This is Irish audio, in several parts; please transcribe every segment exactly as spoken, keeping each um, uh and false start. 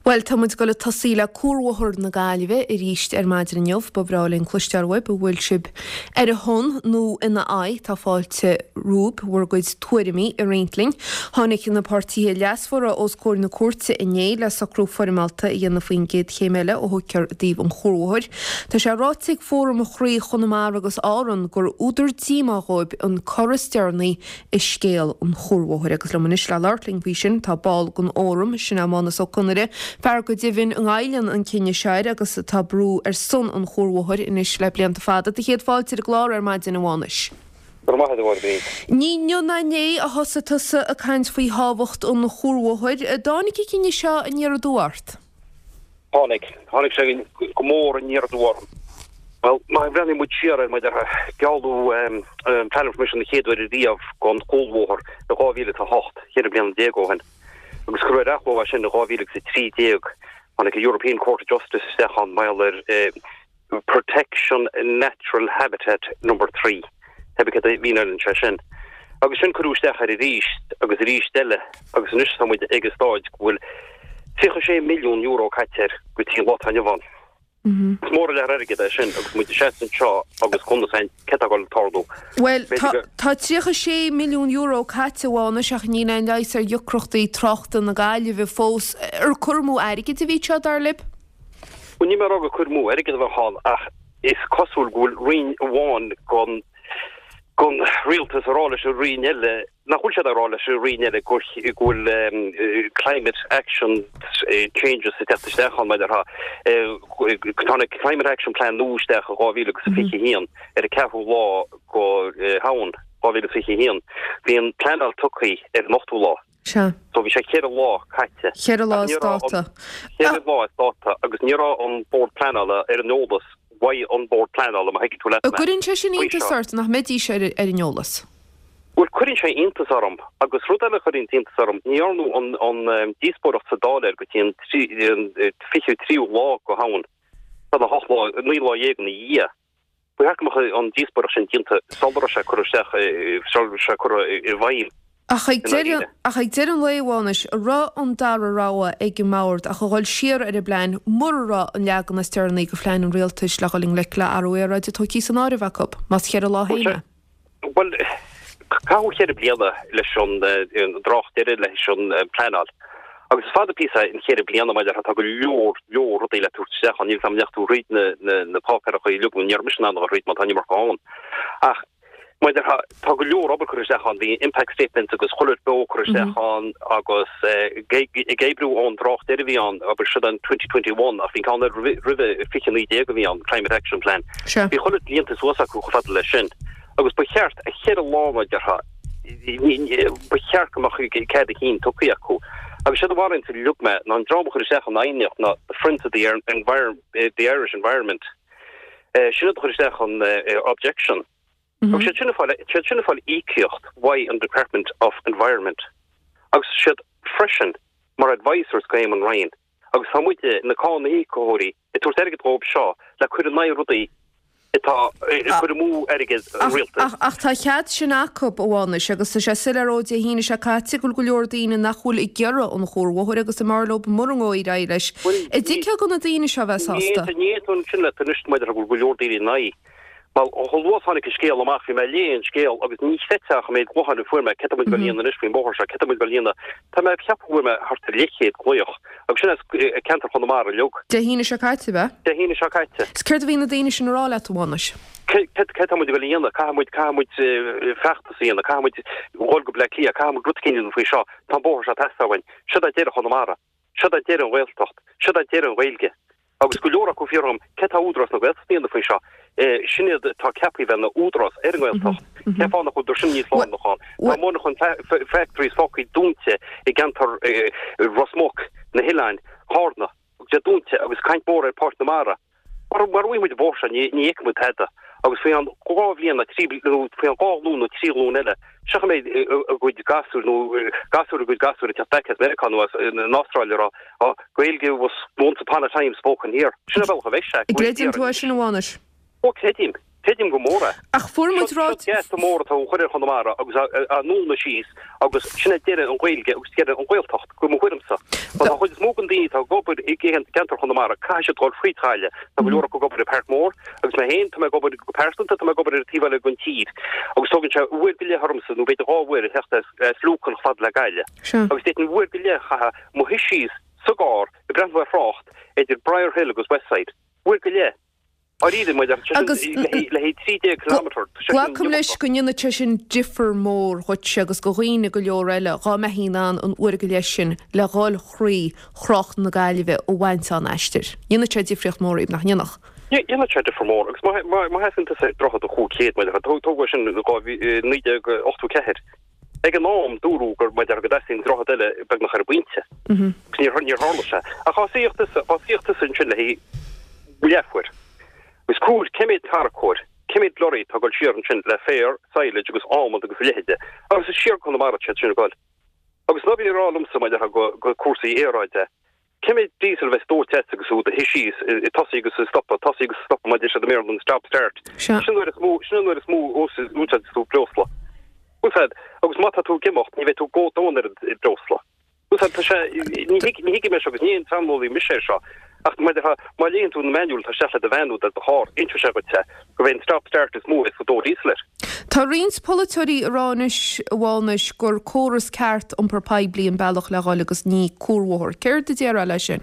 Well, tá muid go le tasíla cuarmhthir na Gaillimhe i ríist ar maidir neamh ba bhrálinn cloistear web a bhfuil sib ar a hon nó ina aidh tá fáilte rúb bhar goid tuairimí a réintling. Tháinig na pártíthe leasmhara os cóir na cuairte inné le sacrú formalta i dhéanana faoin géad chéimeile ó thucear daobh an chormhthir. Tá sé rátaigh fórum a chraí chunamar agus áran gur údar díma ghóib an choristearnaí i scéal an chormhthir agus le manis le lartling bhí sin tá ball gon óram sin amánas ó conire. Fear go dibhinn an gaileann an cinne seir agus tá brú ar son an chormhthir inis le blianta fada. Tá chéad fáilte a glár ar maidin amháis. Ní na né a thosa tusa a caint faoi hábhacht an na chormhthir. Dánig cinne seo an níar dúirt? Tháinig, tháinig sé go mór an níar dúirt. Well, my brenn mu siar me der galú plan mission héadú díomh gon chormhthir na gáhíle a hocht chéad blian déagó hen. Agus go raibh a sin na gáhíle sa trí déag an a European Court of Justice sechan mailer uh, Protection Natural Habitat number three. Heb ik het wiener in sin. Agus sin cruústeach ar a ríist agus a ríistelle agus nus samid ige stáid bhfuil sé milliún euro caitir go tí lot an van. Mór le aige sin agus mu sé seo agus chun sein cetáil tardú. Well, tá trícha sé milliún euro caitehána seach ní an leis ar jocrochtaí trochta na Gaillimhe fós ar curmú aige a bhí seo dar lib? Ní mar aga curmú aige bh há ach is cosúil gúil rion bháin gon gon realtas arála se riile nach chuil se arála se riile gúil climate action changes sa tetechan me ha tána climate action plan núisteach a gáhíle sa fiche hían ar a ceú lá go hain gáhíle fiche hían. Bhí an planal tuchaí ar nochtú lá. So bhí sé chéad lá caite. Chéad lá státa. Chéad lá státa agus nírá an board planala ar an nódas why on board plan all ma hekit toilet. Couldn't she into sort nach medí sé ar Neolalas? Well, couldn't she into sarum agus rudala couldn't into sarum. Níarnú on on díspor of Sadaler go tin fichu tríú lá go haun. Tá a hoch ní lá éag na ia. Bu hek ma on díspor sin tinta saldra se chu sech se chu i bhaim. Ach ag deir an léháis rá an dar aráha ag go máirt a chuáil siar ar a blein murrá an leagan na stearnaí go phlein an réaltais le choling le le aróir de toí san áirhacop, mas chear a láhéine. Well, cá chear bliana leis an drocht deire leis an planal. Agus fáda písa in chear bliana maidir hat go leor leor rudí le túseach an níl sam lechtú rit na na pápar a chu luún nearmisna a rit mat mar gáin. Ach Maar er tá go leor obair chuir seach an the impact statement agus choir bo chuir seach an agus gébrú an drocht deir bhí an aber si an twenty twenty-one a fin kann rive fichanlí dé go bhí an climate action plan. Bhí choir líanta soach go fat le sin. Agus becheart a chéad lá der ha becheart goach cead a hín toí acu. Agus si war til look me an dra chuir seach an aíocht na the Friends of the environment the Irish environment. Sin chuir seach an objection. Mm-hmm. Sinnne fall íciocht why an Department of Environment. Agus si freshen mar advisors gaim an Ryan. Agus hamuide na cá na ícóí e tuair aige trób seo le chuir an na rudaí itá chuir mú aige rialtas. Ach tá chead sin acop óháis agus sé sileróide híine se caite go go leor daoine nachhfuil i gceara an chormhthir agus mar lob mórngóí éiles. I dtí go na daoine se bheits hasta. Ní tún sin le tanist maidir go go leor daoine naí. Well, holwas hannig scale amach fi me léon scale agus ní fetach mé gohan fu me ketamid Berlin is fin bo ketamid Berlin Tá me peapú me hart léchéad gloch agus sin kentar fan mar log. De híine se caiite be? De híine se caiite. Skeir hí na daine sin rá le bháis. Ketamid Berlin kamuid kamuid fechtta sína kamuid hol go blek lia kam grutkin fo seo tá bo a testahain si a dé chu mara si a dé an bhiltocht si a dé an bhilge agus go leor go fim ketá údras na westtíana fo seo. Sinnne tá cepi ben na údras erhiltocht. Ceána chu sin níos lá nachán. Tá móna chun factories focaí dúnte i gentar Rosmok na Hillain hána sé dúnte agus caiint mór ar páirt na mara. Mar mar bhfuid bórsa ní éicmú heada agus fé an gáhlíon na tríú fé an gáhlún na trílún eile. Seach méid a goid gasú nó gasú a goid gasú a tepecha Americanú in Australia a goilge was once upon a time spoken here. Sinna bhil a bheith se. I gléidir tú sin bháis. O Kedim, Tedim gomora. Ach formut rot. Yes, the more to chuir chonamara agus a nulna shees agus sinna dere an gweilge agus gere an gweiltocht go mo chuirmsa. But chuid smoken dí tá gobud I gehen gentar chonamara caiise gol fritáile na bhúra go gobud Park Mór agus me hen tá me gobud go persanta tá me gobud tíhile gon tíd. Agus sogin se uair bile harmsa nó beit áhuir hechtta slúcan fad le gaile. Agus déten uair bile chaha mo hisís sogar I brandhar frocht idir Briar Hill agus Westside. Uair bile agus Glacum leis go nna te sin differ mór chuit se agus go roioine go leor eile gá me híán an uair go lei sin le gáil chrí chrocht na gaiileh ó bhaint an eistir. Dhéanana te difriocht mór nach nionach. Dhéanana te differ mór, agus má heanta sé drocha a chuúchéad me tóga sin níide ochtú ceir. Ag an nám dúrú gur me ar go desin drocha eile beg nach ar buinte. Ní níor hála se. A chaíochtta sin sin le hí bulefuir. Gus cúr cemid tarcóir, cemid lorí tá goil siar an sin le féir, saile agus ámad agus lehéide. Agus is siar chun mar chat sin goil. Agus na bhí rálum sa maidir go go cuasaí éráide. Cemid diesel bheith stór test agus ú de hisís I tosí agus stoppa, tosí agus stoppa maidir se de mér an stop start. Sin nuair is mú, sin nuair is mú os útad sú blósla. Úsad, agus mata tú gimocht, ní bheith tú gótónar I blósla. Úsad tá sé, ní higi me se agus ní an tramlóí misé seo. Ach maidir ha má léon tú na manual tá sele de bhenú dat hár intu se gote go bhéin stop start is mú is go dó ísler. Tá rins politorí ránis bháis gur choras ceart an perpá blion bailach le gáil agus ní cuahir. Céir de déar lei sin?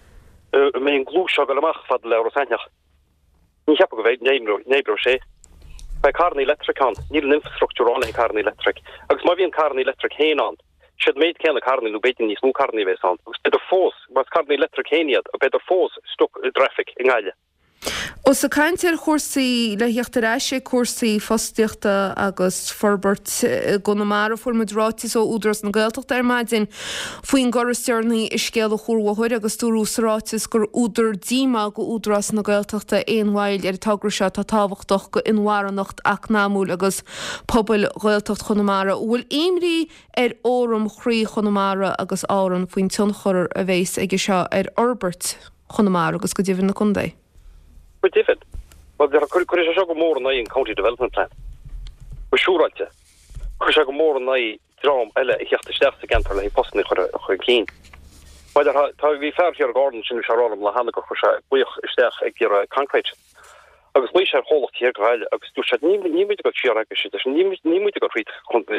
Mé an glú se go amach fad le rosáineach. Ní cheap go bhéid nébro sé. Bei carn electricán, níl infrastructurán in carn electric. Agus má bhíon carn electric héán. Should made Ken carni no baiting is no carni ve sound. Better force was carni electric heniad, a better force stuck traffic in Gaile. Os a kaintir chósaí le heachtaráise cuasaí fostiachta agus forbert gonamara formidrátis ó údras na Gaeltacht ar maidin faoin goristearnaí is scéal a chórhair agus túrúsrátis gur údar díma go údras na Gaeltachta éonhhail ar tagra se tá táhachtach go inhharanacht ach námúil agus pobl Gaeltacht chonamara bhfuil éimrí ar óram chrí chonamara agus áran faoin tionchoir a bhéis ige seo ar orbert chonamara agus go dtíobhann na chundaí. But different. Well, there could could go more than in county development plan. We sure right. Could go more than I drum ele ich hatte sterkste ganter le posten go clean. But there ta we fair here gardens in Sharon la hanne go we sterk ek hier concrete. Agus we shall hold here gaile agus du shall nie nie mit go shira gesit. Nie nie mit go read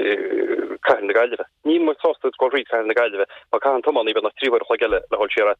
kan de gaile. Nie mo sost go read kan de gaile. Ma kan to man even na three were gele le hol shira.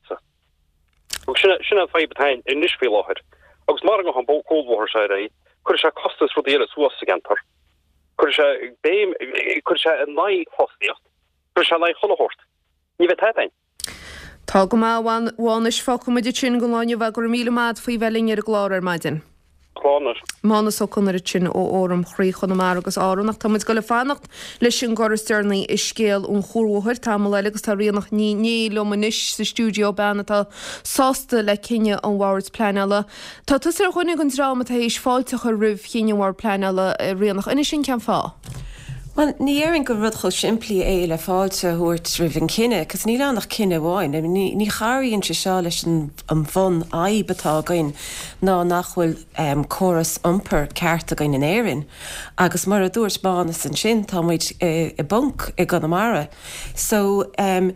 Sinna sinna fai betain in Nishville láthir. Agus mar go an bó cóhhar se é, chuir se costas rodéile suas agentar. Chuir se béim chuir se an naí hostiíocht. Chuir se naí cholahort. Ní bheith tetain. Tá go má bháis fá muidir sin go láine bheith gur míle mád faoi bhelín ar glár ar maidin. Chlánar. Mána so chunar sin ó óram chrí chunamara agus árannach tá muid go le fannacht leis sin goristearnaí is scéal ón chórhair tamil agus tá rianach ní ní lomanis sa stúdio banna tá sásta le cinenne an Wards Planeala. Tá tus ar chuinnig an drama tá éis fáilteach a rih cinenne War Planeala rianach ina sin cean fá. Well, ní éireann go rudcho siimplí é le fáilte thuirt ribhann cinenne, cos ní leannach cinenne bháin, ní charaíonn se seo leis an bhon aibetá gain ná nachhfuil um, choras umper ceart a gain in éireann. Agus mar a dúirt bána san sin tá muid i, i bunk i Connemara. So, um,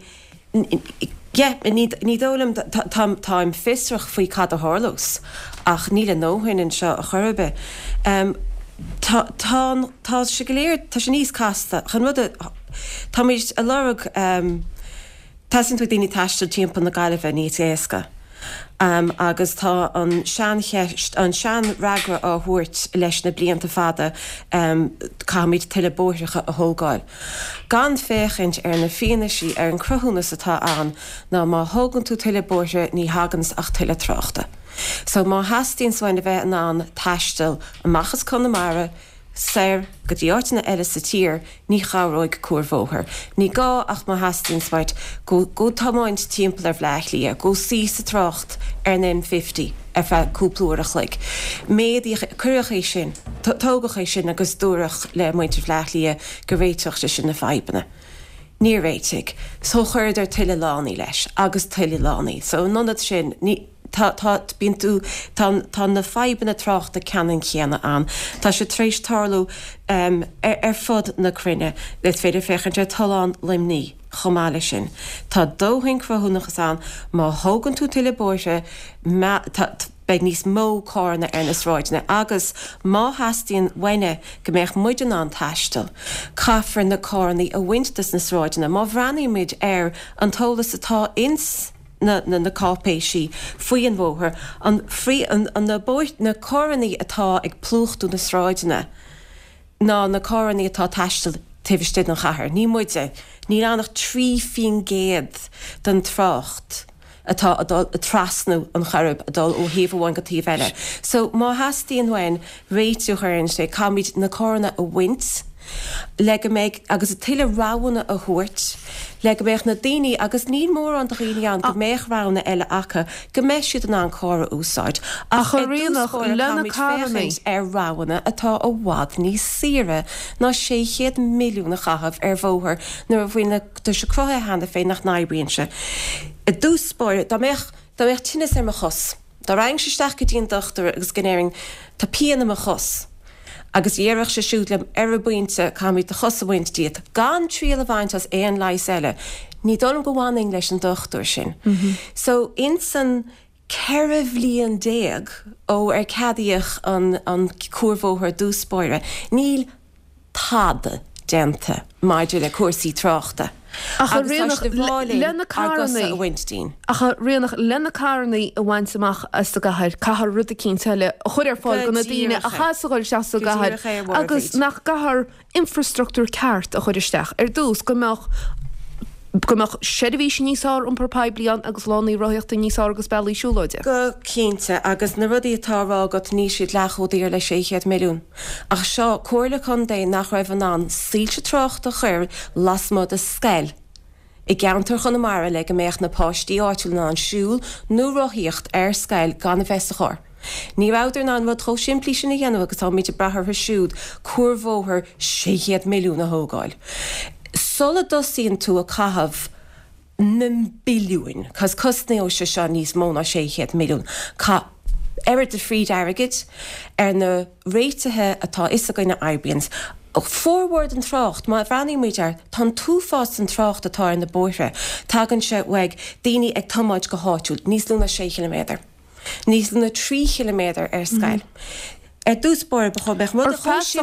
yeah, ní dólam táim fistrach faoi cad a hárlós, ach ní le nóhainn seo a churbe. Um, Tá tá se goléir tá se níos casta chan rud tá méid a lerug tasin tú daoine taiste timp na Gaillimhe níos éasca agus tá an sean cheist an sean ragra á thuirt leis na blianta fada cáid tuile bóithreacha a thógáil. Gan féchint ar na fianaisí ar an cruthúnas atá an ná má thógann tú tuile bóithre ní hagans ach tuile tráchta. So má hastín swain bheith an an taistil amachchas Connemara, séir go dtíortainna eile sa tír ní charóig cuairmhóthir. Ní gá ach má hastín swait go go támáint timp ar bhleichlí go sí sa trácht ar an M fifty ar bheith cúplúireach le. Méadí cuireach é sin, tógach é sin agus dúireach le muintir bhleichlí go réiteachta sin na feibanna. Ní réitigh, so chuir ar tuile lánaí leis agus tuile lánaí. So nonad sin ní bíon tú tá na feiban na trocht a cean chéanana an. Tá sé trééis tarlú um, ar, ar fod na crinne le féidir fechan de talán limní chomáile sin. Tá dóhain crothúnachas an má thógann tú tuile bóise beag níos mó cóna ar na sráidna agus má hastíonn bhaine go méoch muidir an taistal. Caafar na cónaí a bhaintas na sráidna, má bhreanaí muid ar an tólas atá ins na na na cápéisi faoi an bmhóthar an frí an na bóid na córaní atá ag plúchtú na sráidna ná na córaní atá taistal taobhiste an chathair. Ní muide, ní annach trí fin géad den trocht atá adul a trasnú an charib adul ó híomhhain go tíobh eile. So má hastíon bhain réitú chuann sé camid na córanna a bhaint, le go méid agus a tuile ráhanna a thuirt, le go méid na daoine agus ní mór an daoine an go méid ráhanna eile acha go méid siad an an córa úsáid. A chu rianach lena córaní ar ráhanna atá ó bhád níos sire ná séchéad milliúna chahabh ar bmhóthar nuair a bhfuoine do se crutha hena féin nach naibríonse. A dús spóir, dá méid tinnis ar mo chos. Dá raing sé steach go dtíon dochtar agus gnéing tá píanana mo chos. Agus dhéireach sé siúdlam ar a buinte camí de chos a bhaint díad. Gan tríal a bhaint as éon leis eile, ní dom go bháing leis an dochtúir sin. Mm-hmm. So in san ceirh líon déag ó ar cadíoch an, an cuairmhóthar dús spóire, níl táda déanta maidir le cuasaí tráchta. A chu rianach lena cárnaí A chu rianach lena cárnaí a bhaint amach as do gahar cahar rud a cín teile a chuir ar fáil gona daine a chaáil seas gahar agus nach gahar infrastruktúr ceart a chuir isteach ar dús go meach gomach sédahís níosá an propáid blian agus lánaí roiíochtta níosá agus bailí siúlóide. Go cínte agus na rudí atárá go níos siad lechúdaí ar le séchéad milliún. Ach seo cuairla chun dé nach raibh an an síl se trocht a chuir las mod a scéil. I geantar chun na mara le go méocht na páistí áitiúil ná an siúl nó roiíocht ar scéil gan na festa chóir. Ní bhaidir ná bhd tro siimplí sin na dhéanamh agus tá míid brethar siúd cuairmhóthar séchéad milliún a thógáil. Sola dosíonn tú a cahabh na biliúin, cos cosnaí ó se seo níos móna séchéad milliún. Ca ar de fríd airgid ar na réitethe atá is a gine Airbnbs. Forward an trácht, má bhreanaí muidir tá tú fás an trácht atá in na bóithre, tagann se bhaig daoine ag tomáid go háitiúil, níos lúna sé kilometr. Níos lúna trí kilometr ar scéil. Ar dúspóir becho beh mu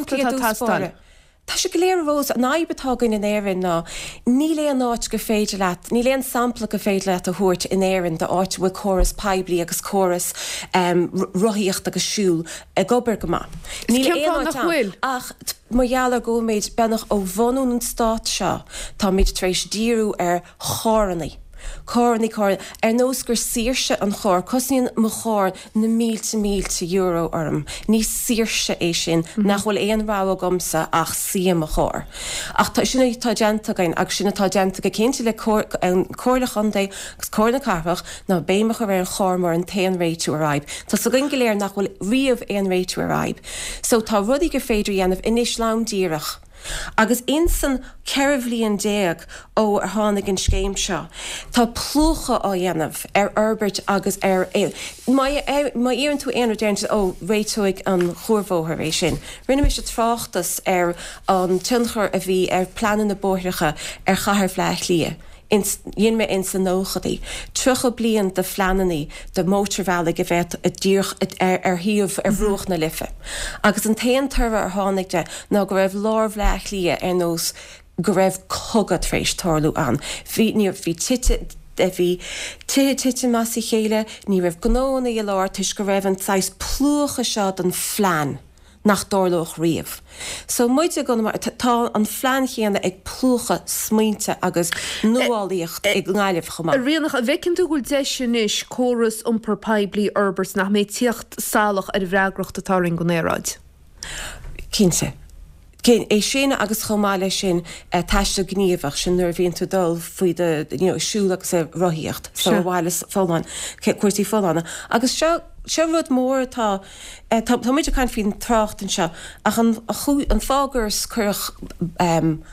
a Tá sé go léir bhós an aibetágan in éireann ná ní léon áit go féidir leat, ní léon sampla go féidir leat a thuirt in éireann de áit bhfuil choras peblií agus choras um, roiíocht agus siúl a gobar go má. Ní léon ach margheallar go méid bennach ó bhanún an stát seo tá méid trééis díú ar chárannaí. Córaní cóir ar nós gur síirse an chóir, cosíonn mo chóir na mílte mílte euro orm. Ní síirse é sin nach bhfuil éon rá gomsa ach siam a chóir. Ach tá sinna tá genta gain agus sinna tá genta go cinnte le an cóirla chundé agus cóirna carfach ná béimach ar an chóir mar an taon réitú aráib. Tá sa gin goléir nach bhfuil riamh éon réitú aráib. So tá rudí go féidir dhéanamh inis lám díireach. Agus insan ceirhlíon déag ó ar tháinig an scéim seo. Tá plúcha á dhéanamh ar Herbert agus ar éil. Má íonn tú éonar déint ó réitóigh an chóirmhóthar éis sin. Rinne mis se tráchtas ar an tunchar a bhí ar planan na bóithreacha ar chathair phleach lia. Dhéon me in san nóchadaí. Trucha blion de fleananaí de mótarhheala go bheith a dúch ar thiomh ar bhrúch na lifa. Agus an taon tarfa ar tháinigde ná go raibh lár bhleach lia ar nós go raibh cogad rééis tarlú an. Bhí níor bhí tite bhí tithe tite mas i chéile, ní raibh gnóna i lár tuis go raibh an sais plúcha seo an phlean. nach dórloch riamh. So muide go tá an phlean chéanana ag plúcha smaointe agus nuáíocht ag ngáileh chumá. Rianach a bhecinn tú gúil de sin is choras umpar peblií Herbert nach mé tíocht salach ar bhreagracht atá ring go néráid. Cínte. Cén é sinna agus chomáile sin teiste gníomhach sin nuair bhíonn tú dul faoi de siúlaach sa roiíocht sa bhhaile fáin cuairtaí fáinna. Agus seo Se rud mór tá tá muidir chuin fin tracht an seo ach an fágurs chuch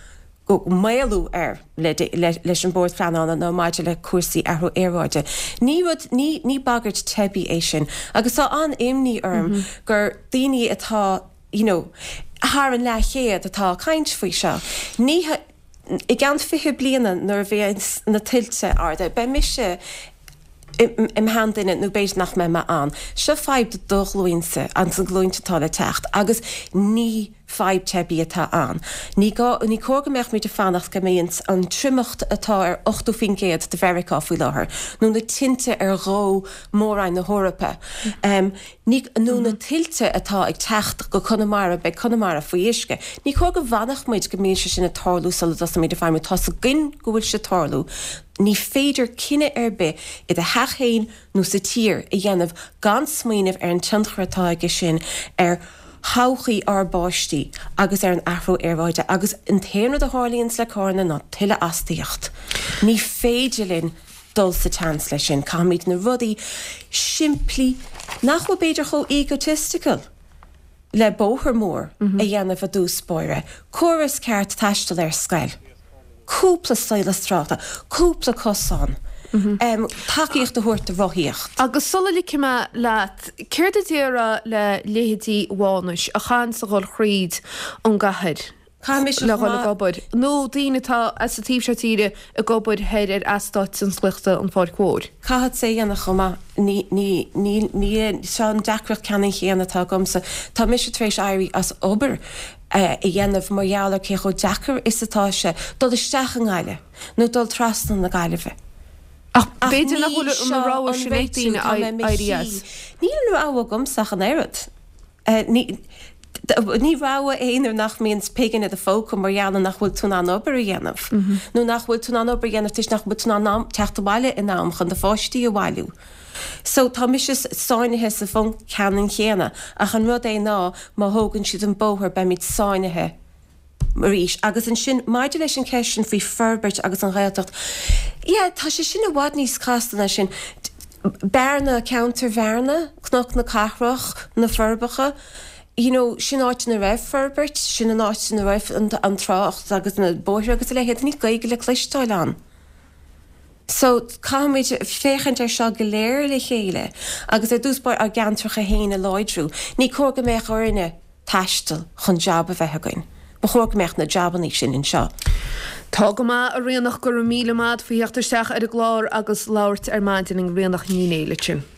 go méú ar leis an bord fleanánna nó maidide le cuasaí arú éráide. Ní ní ní bagart tebi é sin, agus tá an imní orm gur daoine atá you know, haar an le chéad atá caiint faoi seo. Ní i gan fiche bliana nar bhé na tiltte arde, be mi se im hand in it nó béis nach me ma an. Se feib de dochlóinse an san glóinte tá le techt, agus ní feib tebi atá an. Ní ní cóga meach mí de fannach go méint an trimmacht atá ar ochtú fincéad de Verica fú láthair. Nó na tinte ar ró mórain na Hórappa. Um, ní nó na tilte atá ag techt go Connemara be Connemara faoi isce. Ní cóga bhanach muid go méise sin na tarlú sal as mé de farmú tá a gin go bhfuil se tarlú. Ní féidir cinenne arbe i de hechéin nó sa tír i dhéanamh gan smaoineh ar an tinchratá aige sin ar háchaí arbáistí agus ar an afro arháide agus an téanú a hálíonn le cána ná tuile astíocht. Ní féidirlinn dul sa chans lei sin cámid na rudaí siimplí nach bhfuil beidir cho egotistical le bóthar mór a dhéanamh a dús spóire. Córas ceart taistil ar scail. Cúpla staile stráta, cúpla cosán. Um, Takeíocht de thuirt a bhíocht. Agus sola cima leat céir a déire le léhidí bháis a chan sa gáil chríd an gahad. Le gáil gobod. nó daoine tá as a tíb se tíre a gobod head ar astáit san slichta an fáil cóir. Cahad sé dhéanana chuma ní ní ní ní seán deacrach ceanna chéanana tá gomsa tá mis trééis airí as obair i dhéanamh margheallar ché cho deacar is atá se dul isteach an gáile nó dul trasna na gaiileh. Ach beidir nach bhfuil marrá sin étíine airías. Ní nu áha gomsach an éad. Ní ráha éonar nach míons pegan a fóca margheallar nach bhfuil tún an obair a dhéanamh. nó nach bhfuil tún an obair dhéanamh tis nach bhfuil tún an teachta bhaile in nám chun de fáistí a bhhailú. So tá mis is sáinethe sa fun ceanan chéana ach an rud é ná má thógann siad an bóthir be míid sáinethe maríis agus an sin maidir leis an ceisisin faoi ferbert agus an réaltacht. Ié, tá sé sin a bhád níos castanna sin bearna counter bhearna, cnoch na cathrach na ferbacha. You know, sin áit na raibh ferbert, sin an áit na raibh an trácht agus na bóthir agus le héad ní gaige le clistáil an. So cáid féchant ar seo go léir le chéile, agus é dúspáir ar gantracha héine láidrú, ní cóga méich orine taistal chun jab a bheitthagain. Ba chóga méich na jabaní sin in seo. Tá go má a réannach gur míle mád faoíochtarteach ar a glár agus láirt ar maidin in réannach nínéile sin.